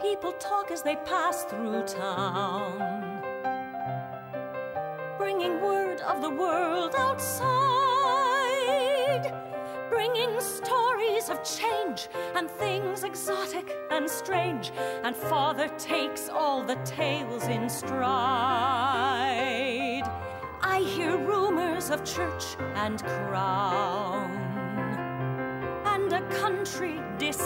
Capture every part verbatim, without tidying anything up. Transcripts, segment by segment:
people talk as they pass through town, bringing word of the world outside, bringing stories of change and things exotic and strange, and Father takes all the tales in stride. I hear rumors of church and crown, and a country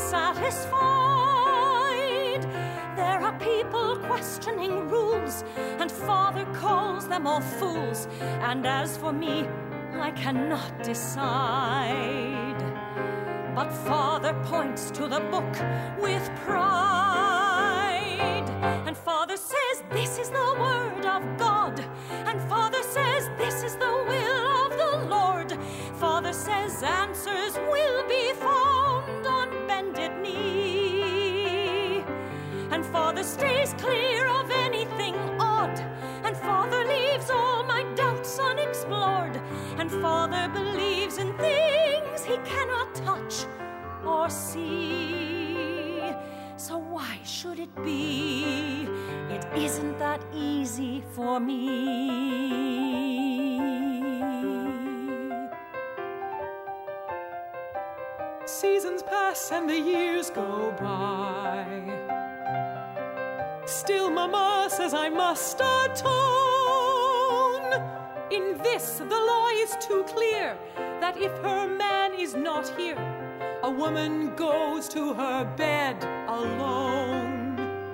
dissatisfied. There are people questioning rules, and Father calls them all fools. And as for me, I cannot decide. But Father points to the book with pride, and Father says, this is the word of God. And Father says, this is the will of the Lord. Father says, answers will be found on bended knee. And Father stays clear of anything odd, and Father leaves all my doubts unexplored. And Father believes in things he cannot touch or see. So why should it be? It isn't that easy for me. Seasons pass and the years go by. Still Mama says I must atone. In this the law is too clear, that if her man is not here, a woman goes to her bed alone.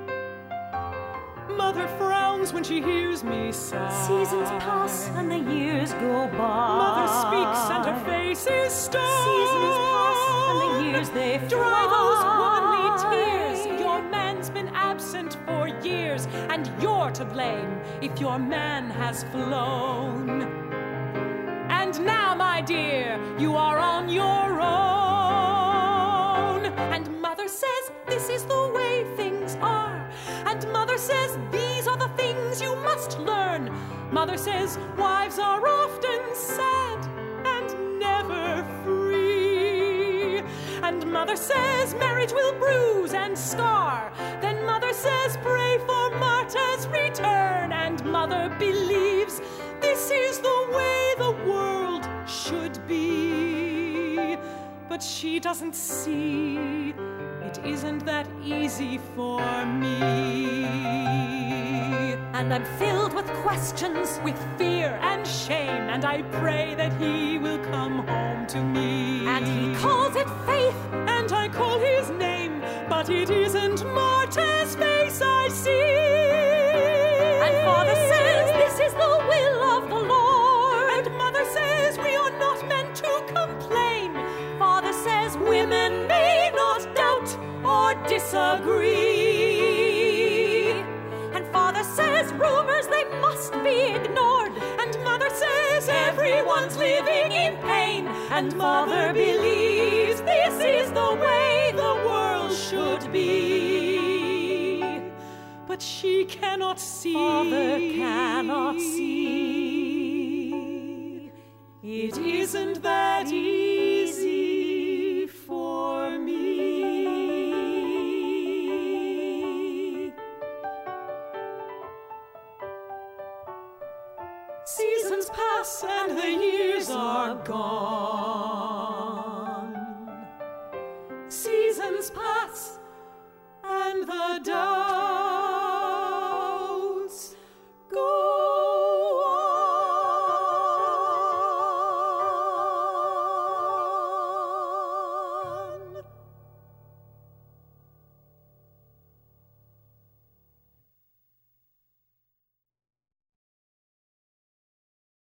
Mother frowns when she hears me sigh. Seasons pass and the years go by. Mother speaks and her face is stone. Seasons pass and the years they fly. Dry those womanly tears. Your man's been absent for years, and you're to blame if your man has flown. And now, my dear, you are on your own. And Mother says this is the way things are. And Mother says these are the things you must learn. Mother says wives are often sad and never free. And Mother says marriage will bruise and scar. Then Mother says pray for Marta's return. And Mother believes this is the way the world should be. But she doesn't see it isn't that easy for me. And I'm filled with questions, with fear and shame, and I pray that he will come home to me. And he calls it faith, and I call his name, but it isn't Marta's face I see. And Father says this is the will of the Lord. And Mother says we are not meant to complain. Father says women may not doubt or disagree. And Father says rumors, they must be ignored. And Mother says everyone's living in pain. And Mother believes this is the way the world should be. But she cannot see. Father cannot see. It isn't that easy for me. Seasons pass and the years are gone. Seasons pass and the dark